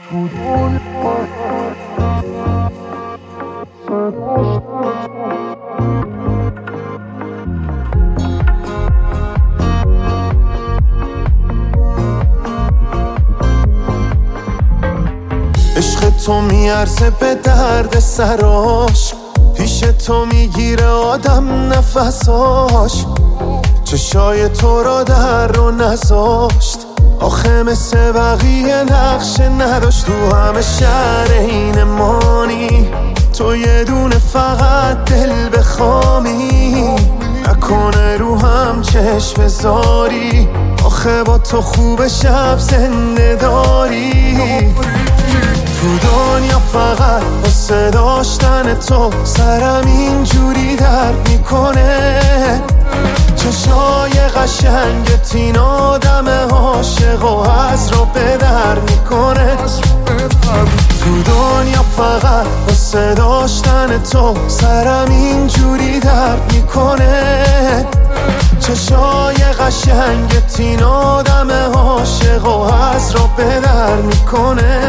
عشق تو میارزه به درد سراش، پیش تو میگیره آدم نفساش. چشای تو را در رو نذاشت، آخه مثل بقیه نقشه نداشت. تو همه شهر این مانی، تو یه دونه فقط دل بخوامی. نکنه رو هم چشم بذاری، آخه با تو خوب شب زنده داری. تو دنیا فقط واسه داشتن تو سرم اینجوری درد میکنه. چشای قشنگت این آدم عاشق و از رو به در میکنه. تو دنیا فقط واسه داشتن تو سرم اینجوری درد میکنه. چشای قشنگت این آدم عاشق و از رو به در میکنه.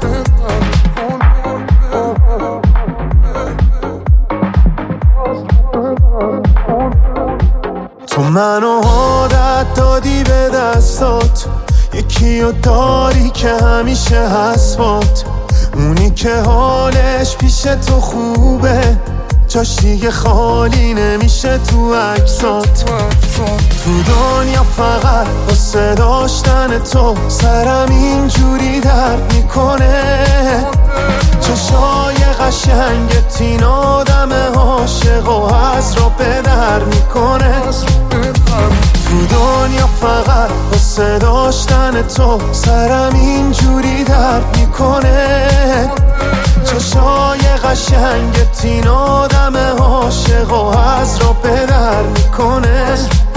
تو منو عادت دادی به دستات، یکی رو داری که همیشه هست بات. اونی که حالش پیش تو خوبه، جاش دیگه خالی نمیشه تو عکسات. تو دنیا فقط واسه داشتن تو سرم اینجوری درد میکنه. چشای قشنگت این آدم عاشق و از رو به در میکنه. تو دنیا فقط واسه داشتن تو سرم اینجوری درد میکنه. چشای قشنگت این آدم عاشق و از رو به در میکنه.